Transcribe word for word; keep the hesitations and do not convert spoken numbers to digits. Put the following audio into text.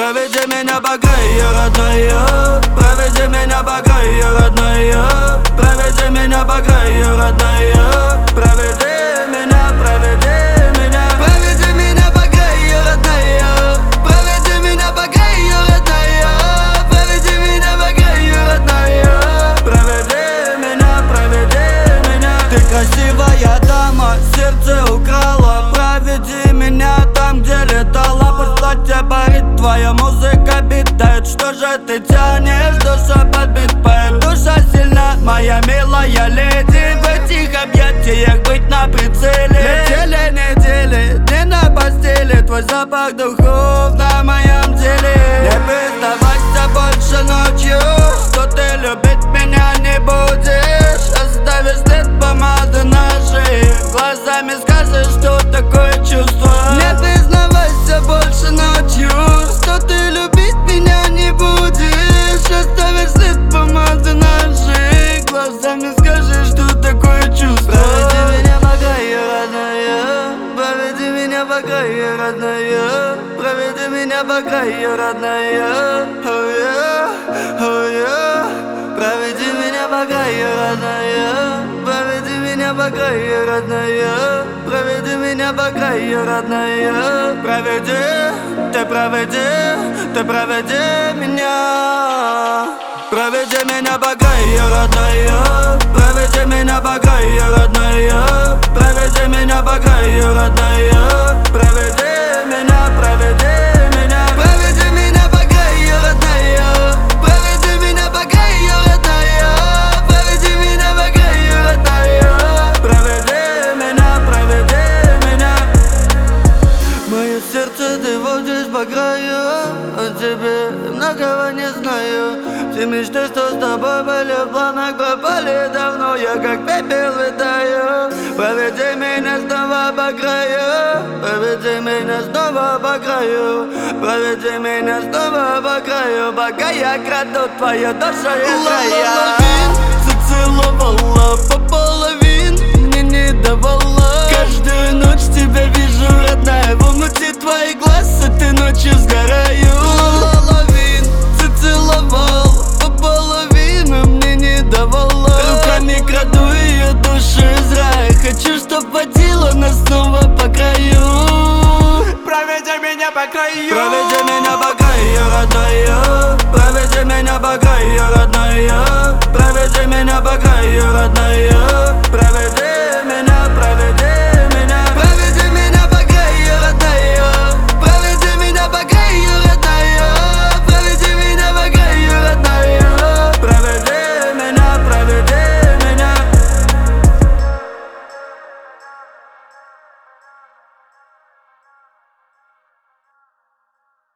Проведи меня по краю, родная. Проведи меня по краю, родная. Проведи меня по краю, родная. Проведи меня, проведи меня. Проведи меня по краю, родная. Проведи меня по краю, родная. Проведи меня по краю, родная. Проведи меня, проведи меня. Ты красивая дама, сердце украла. Проведи меня там, где летала. Пусть парит, твоя музыка битает. Что же ты тянешь, душа подбит поэт. Душа сильна, моя милая леди. В этих объятиях быть на прицеле. Недели, недели, дни на постели. Твой запах духов на моем теле. Не признавайся больше ночью, что ты любить меня не будешь. Оставишь след помады на шее. Глазами скажешь, что такое чувство. Не признавайся больше ночью, что ты любить меня не будешь. Оставишь след помады на шее. Глазами скажешь, что такое чувство. Проведи меня по краю, родная. Проведи меня по краю, родная. Проведи меня по краю, родная. Oh yeah, oh yeah. Проведи меня по краю, родная. Проведи меня по краю, родная. Проведи меня по краю, родная. Проведи, ты проведи, ты проведи меня. Проведи меня по краю, родная. Проведи меня по краю, родная. Проведи меня по краю, родная. Проведи меня, проведи меня. Проведи меня по краю, родная. Проведи меня по краю, родная. Проведи меня по краю, родная. Проведи меня, проведи меня. Мое сердце ты водишь по краю. О тебе многого не знаю. Все мечты, что с тобой были в планах, пропали давно. Я как пепел летаю. Проведи меня снова по краю. Проведи меня снова по краю. Проведи меня снова по краю. Пока я краду твою душу и края. Зацеловала по